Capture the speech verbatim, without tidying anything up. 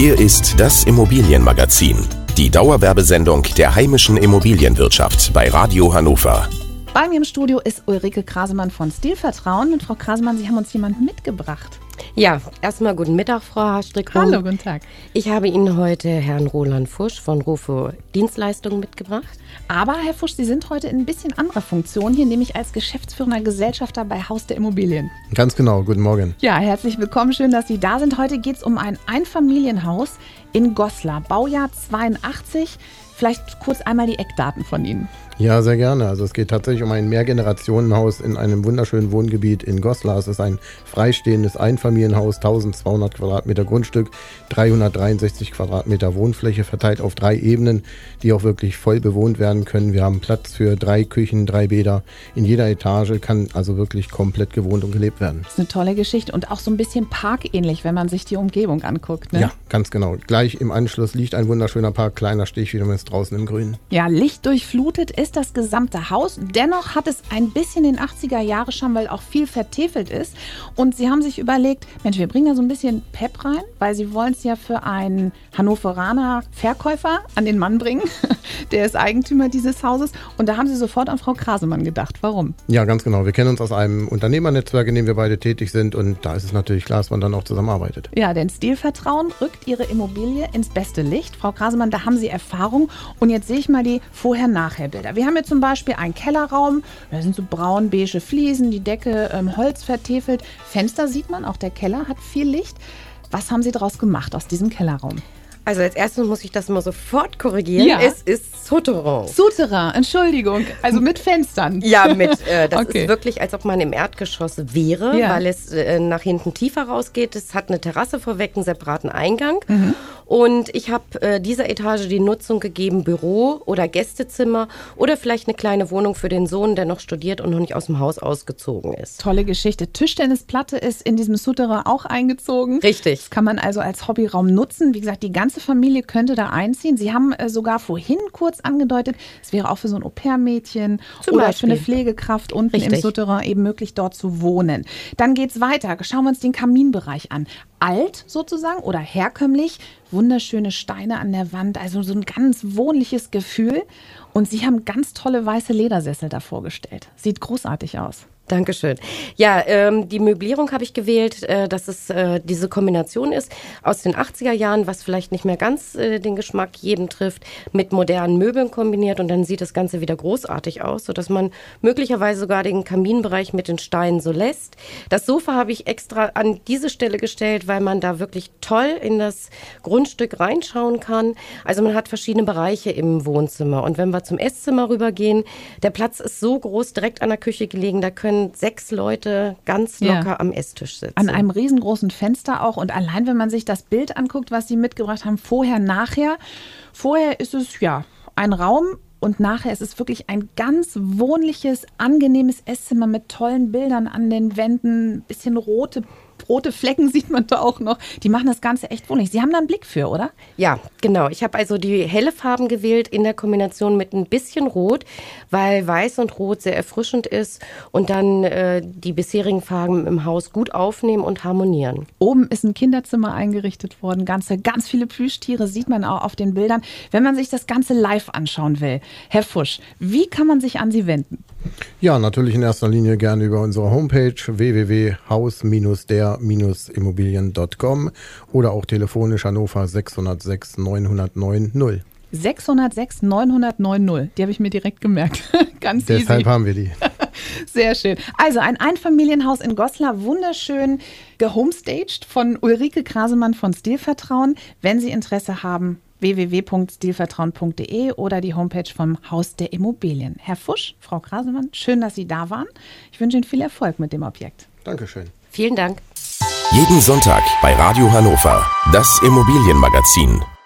Hier ist das Immobilienmagazin, die Dauerwerbesendung der heimischen Immobilienwirtschaft bei Radio Hannover. Bei mir im Studio ist Ulrike Krasemann von Stilvertrauen. Und Frau Krasemann, Sie haben uns jemanden mitgebracht. Ja, erstmal guten Mittag, Frau Hastrich. Hallo, guten Tag. Ich habe Ihnen heute Herrn Roland Fusch von Rofo Dienstleistungen mitgebracht. Aber, Herr Fusch, Sie sind heute in ein bisschen anderer Funktion hier, nämlich als geschäftsführender Gesellschafter bei Haus der Immobilien. Ganz genau, guten Morgen. Ja, herzlich willkommen, schön, dass Sie da sind. Heute geht es um ein Einfamilienhaus in Goslar, Baujahr zweiundachtzig. Vielleicht kurz einmal die Eckdaten von Ihnen. Ja, sehr gerne. Also es geht tatsächlich um ein Mehrgenerationenhaus in einem wunderschönen Wohngebiet in Goslar. Es ist ein freistehendes Einfamilienhaus, eintausendzweihundert Quadratmeter Grundstück, dreihundertdreiundsechzig Quadratmeter Wohnfläche verteilt auf drei Ebenen, die auch wirklich voll bewohnt werden können. Wir haben Platz für drei Küchen, drei Bäder. In jeder Etage kann also wirklich komplett gewohnt und gelebt werden. Das ist eine tolle Geschichte und auch so ein bisschen parkähnlich, wenn man sich die Umgebung anguckt, ne? Ja, ganz genau. Gleich im Anschluss liegt ein wunderschöner Park, kleiner Stich, wieder ist draußen im Grün. Ja, lichtdurchflutet ist das gesamte Haus. Dennoch hat es ein bisschen den achtziger-Jahre-Charme, weil auch viel vertefelt ist. Und Sie haben sich überlegt, Mensch, wir bringen da so ein bisschen Pep rein, weil Sie wollen es ja für einen Hannoveraner Verkäufer an den Mann bringen. Der ist Eigentümer dieses Hauses. Und da haben Sie sofort an Frau Krasemann gedacht. Warum? Ja, ganz genau. Wir kennen uns aus einem Unternehmernetzwerk, in dem wir beide tätig sind. Und da ist es natürlich klar, dass man dann auch zusammenarbeitet. Ja, denn Stilvertrauen rückt Ihre Immobilie ins beste Licht. Frau Krasemann, da haben Sie Erfahrung. Und jetzt sehe ich mal die Vorher-Nachher-Bilder. Wir haben jetzt zum Beispiel einen Kellerraum, da sind so braun-beige Fliesen, die Decke ähm, Holz vertefelt. Fenster sieht man, auch der Keller hat viel Licht. Was haben Sie daraus gemacht aus diesem Kellerraum? Also als erstes muss ich das mal sofort korrigieren. Ja. Es ist Souterrain. Souterrain, Entschuldigung, also mit Fenstern. Ja, mit. Äh, das Okay. ist wirklich, als ob man im Erdgeschoss wäre, Ja. weil es äh, nach hinten tiefer rausgeht. Es hat eine Terrasse vorweg, einen separaten Eingang. Mhm. Und ich habe äh, dieser Etage die Nutzung gegeben, Büro oder Gästezimmer oder vielleicht eine kleine Wohnung für den Sohn, der noch studiert und noch nicht aus dem Haus ausgezogen ist. Tolle Geschichte. Tischtennisplatte ist in diesem Souterrain auch eingezogen. Richtig. Das kann man also als Hobbyraum nutzen. Wie gesagt, die ganze Familie könnte da einziehen. Sie haben äh, sogar vorhin kurz angedeutet, es wäre auch für so ein Au-pair-Mädchen Zum oder Beispiel. für eine Pflegekraft unten im Richtig. Souterrain eben möglich, dort zu wohnen. Dann geht's weiter. Schauen wir uns den Kaminbereich an. Alt sozusagen oder herkömmlich, wunderschöne Steine an der Wand, also so ein ganz wohnliches Gefühl. Und Sie haben ganz tolle weiße Ledersessel da vorgestellt. Sieht großartig aus. Dankeschön. Ja, ähm, die Möblierung habe ich gewählt, äh, dass es äh, diese Kombination ist aus den achtziger Jahren, was vielleicht nicht mehr ganz äh, den Geschmack jedem trifft, mit modernen Möbeln kombiniert und dann sieht das Ganze wieder großartig aus, sodass man möglicherweise sogar den Kaminbereich mit den Steinen so lässt. Das Sofa habe ich extra an diese Stelle gestellt, weil man da wirklich toll in das Grundstück reinschauen kann. Also man hat verschiedene Bereiche im Wohnzimmer und wenn wir zum Esszimmer rübergehen, der Platz ist so groß, direkt an der Küche gelegen, da können sechs Leute ganz locker Ja. am Esstisch sitzen. An einem riesengroßen Fenster auch. Und allein, wenn man sich das Bild anguckt, was Sie mitgebracht haben, vorher, nachher. Vorher ist es ja ein Raum und nachher ist es wirklich ein ganz wohnliches, angenehmes Esszimmer mit tollen Bildern an den Wänden. Ein bisschen rote Rote Flecken sieht man da auch noch. Die machen das Ganze echt wohnlich. Sie haben da einen Blick für, oder? Ja, genau. Ich habe also die helle Farben gewählt in der Kombination mit ein bisschen Rot, weil Weiß und Rot sehr erfrischend ist und dann äh, die bisherigen Farben im Haus gut aufnehmen und harmonieren. Oben ist ein Kinderzimmer eingerichtet worden. Ganze, ganz viele Plüschtiere sieht man auch auf den Bildern. Wenn man sich das Ganze live anschauen will, Herr Fusch, wie kann man sich an Sie wenden? Ja, natürlich in erster Linie gerne über unsere Homepage w w w punkt haus der immobilien punkt com oder auch telefonisch Hannover sechshundertsechs neunhundertneun null. sechshundertsechs neunhundertneun null, die habe ich mir direkt gemerkt. Ganz Deshalb easy. haben wir die. Sehr schön. Also ein Einfamilienhaus in Goslar, wunderschön gehomestaged von Ulrike Krasemann von Stilvertrauen. Wenn Sie Interesse haben, w w w punkt stilvertrauen punkt d e oder die Homepage vom Haus der Immobilien. Herr Fusch, Frau Krasemann, schön, dass Sie da waren. Ich wünsche Ihnen viel Erfolg mit dem Objekt. Dankeschön. Vielen Dank. Jeden Sonntag bei Radio Hannover, das Immobilienmagazin.